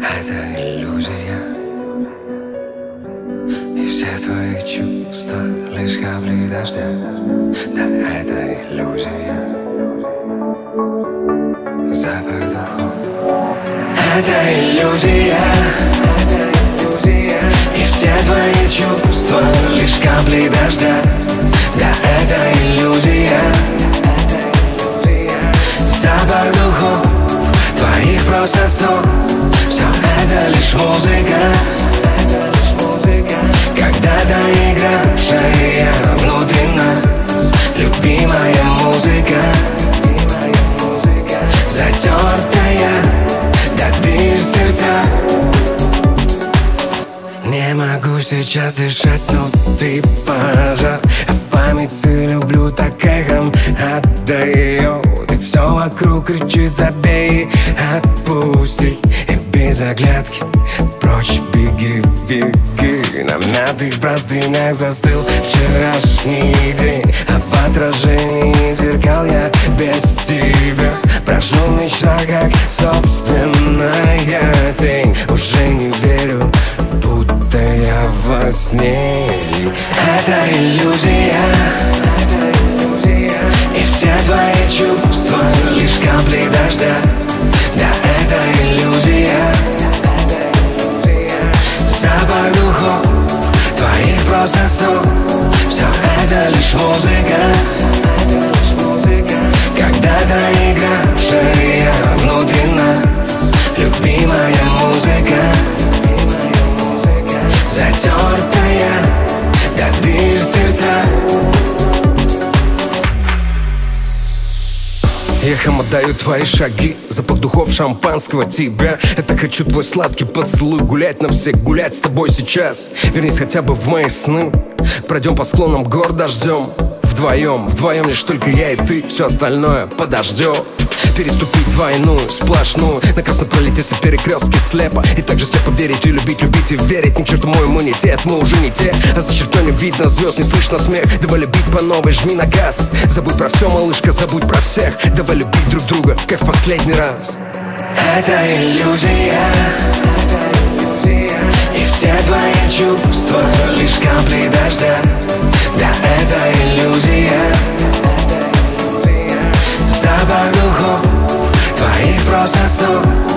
Это иллюзия, и все твои чувства лишь капли дождя. Да, это иллюзия, запах духов. Это иллюзия, и все твои чувства лишь капли дождя. Да, это иллюзия, запах духов твоих просто сон. Все это лишь музыка, когда-то игравшая внутри нас. Любимая музыка, затертая до дыр сердца. Не могу сейчас дышать, но ты пожар, а в памяти люблю так эхом отдает. И все вокруг кричит: забей, отпусти. И без оглядки прочь беги, беги. На мятых простынях застыл вчерашний день, а в отражении зеркал я без тебя. Прошу в мечтах, как собственная тень. Уже не верю, будто я во сне. Это иллюзия, и все твои чувства лишь капли дождя. Да, это иллюзия, запах духов твоих просто сон. Все это лишь музыка, когда-то игравшая внутри нас. Любимая музыка, затертая до дыр сердца. Эхом отдают твои шаги, запах духов шампанского тебя. Это хочу твой сладкий поцелуй, гулять навсех, гулять с тобой сейчас. Вернись хотя бы в мои сны, пройдем по склонам гор дождем. Вдвоем лишь только я и ты, все остальное подождет. Переступить двойную, сплошную, на красном пролететься перекрестке слепо. И также слепо верить и любить, любить и верить. Ни к черту мой иммунитет, мы уже не те. А за чертой не видно звезд, не слышно смех. Давай любить по новой, жми на газ. Забудь про все, малышка, забудь про всех. Давай любить друг друга, как в последний раз. Это иллюзия, и все твои чувства лишь капли дождя. Да, это иллюзия, запах духов твоих просто сон.